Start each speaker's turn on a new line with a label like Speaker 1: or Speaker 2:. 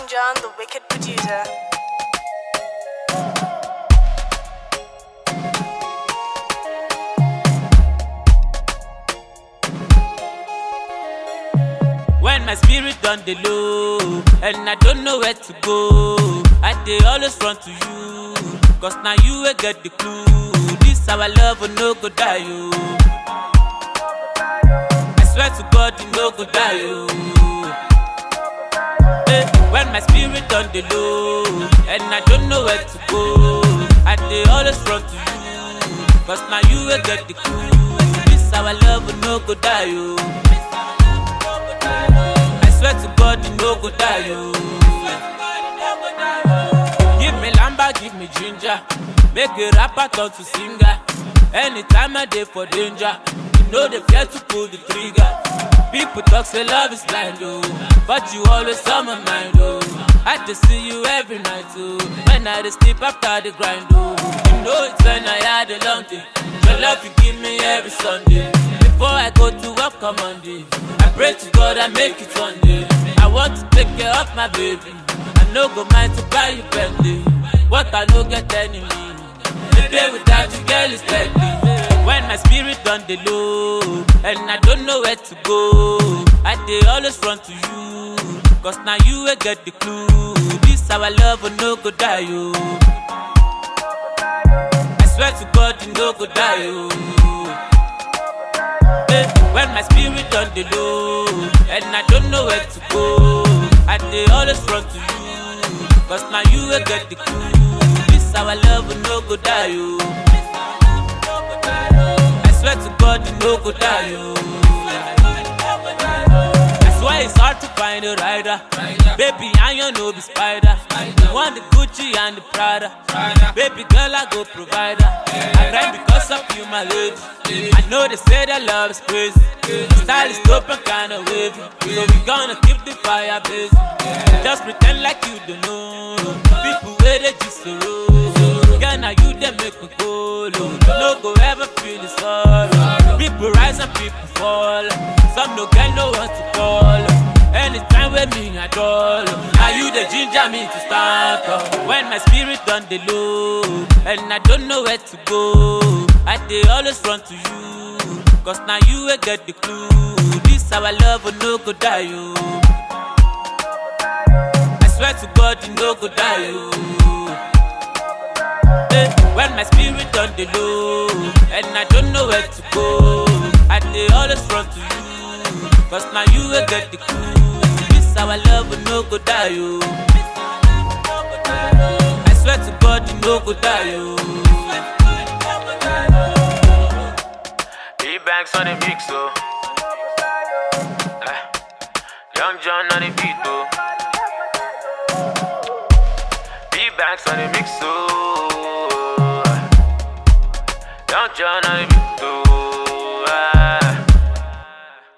Speaker 1: Young John, the wicked producer.
Speaker 2: When my spirit on the low and I don't know where to go, I dey always run to you, cause now you will get the clue. This our love will no go die, you. I swear to God, you no go die, you. When my spirit on the low and I don't know where to go, I dey always run to you, cause now you will get the clue. This our love will no go die, you. I swear to God, you no go die, you. Give me lamba, give me ginger, make a rapper turn to singer. Anytime I dey for danger, you know they fear to pull the trigger. People talk say love is blind, oh, but you always on my mind, oh. I just see you every night, oh, when I dey sleep after the grind, oh. You know it's when I had a long day. Your love you give me every Sunday. Before I go to work on Monday, I pray to God I make it one day. I want to take care of my baby. I no go mind to buy you Bentley. What I no get enemy. The day without you, girl, is deadly. When my spirit on the low and I don't know where to go, I dey always run to you, cause now you will get the clue. This our love will no go die, you. I swear to God, you no go die, you. When my spirit on the low and I don't know where to go, I dey always run to you, cause now you will get the clue. This our love will no go die, you. I swear to God, you no go die, you. That's why it's hard to find a rider. Baby, I you no be spider. You want the Gucci and the Prada. Baby girl, I go provider. I grind because of you, my lady. I know they say that love is crazy. Style is dope and kinda wavy, so we gonna keep the fire blazing. Just pretend like you don't know. People where they just so roll. Girl, now you they make me go low. No go ever feel the sorrow. People rise and people fall. Some no get no one to call. Anytime with me I dull. Now you the ginger me to start up. When my spirit on the low and I don't know where to go, I dey always run to you, cause now you will get the clue. This our love will no go die, you. I swear to God, you no go die, you. When my spirit on the low and I don't know where to go, I dey always run to you, cause now you will get the clue. This our love will no go die, you. I swear to God, you no go die, you.
Speaker 3: Banks on the mix, oh. Young John on the beat, oh. Banks on the mix, oh. Young John on the beat, oh.